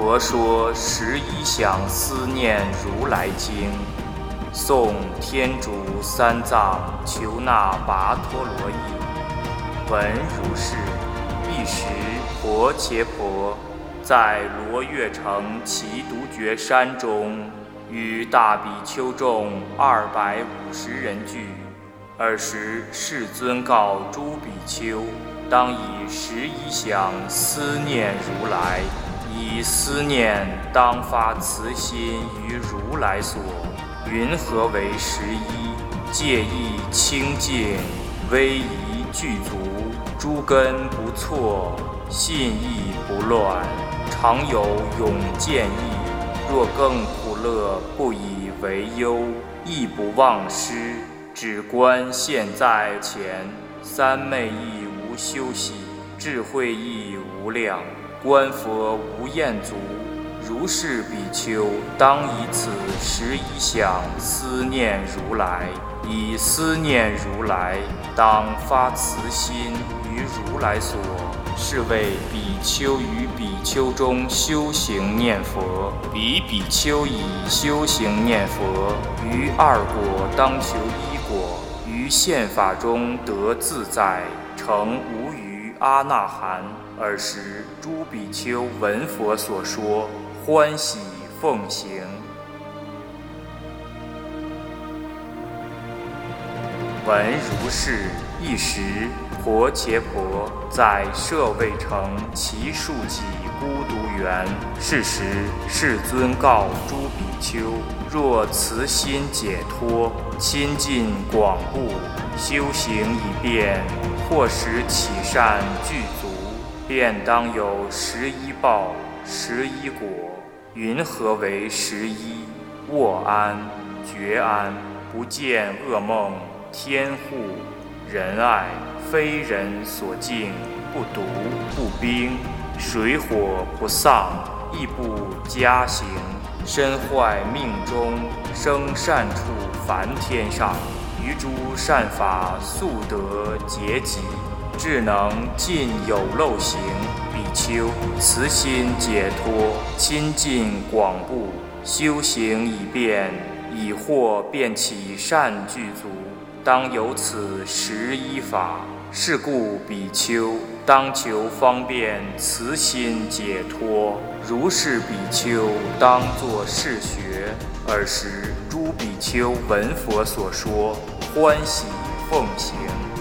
佛说11想思念如来经，诵天竺三藏求那跋陀罗译。闻如是，一时婆伽婆在罗越城祇独觉山中，与大比丘众250人聚。尔时世尊告诸比丘，当以11想思念如来，以思念当发慈心于如来所。云何为11？戒意清净，威仪具足，诸根不错，信义不乱，常有永见意。若更苦乐，不以为忧，亦不忘失。只观现在前，三昧亦无休息，智慧亦无量，观佛无厌足。如是比丘，当以此11想思念如来，以思念如来，当发慈心于如来所。是谓比丘于比丘中修行念佛，彼比丘以修行念佛，于2果当求1果，于现法中得自在，成无余阿那含。尔时诸比丘闻佛所说，欢喜奉行。闻如是，一时婆伽婆在舍卫城祇树给孤独园。是时世尊告诸比丘，若慈心解脱，亲近广布，修行以便，或使起善具足，便当有11报11果。云何为11？卧安、觉安，不见噩梦，天护、仁爱，非人所敬，不毒不冰，水火不丧，亦不加行，身坏命中，生善处梵天上，于诸善法速得结集，智能尽有漏行。比丘慈心解脱，亲近广布，修行以便，以获便起善具足，当有此11法。是故比丘当求方便慈心解脱。如是比丘当作是学。尔时诸比丘闻佛所说，欢喜奉行。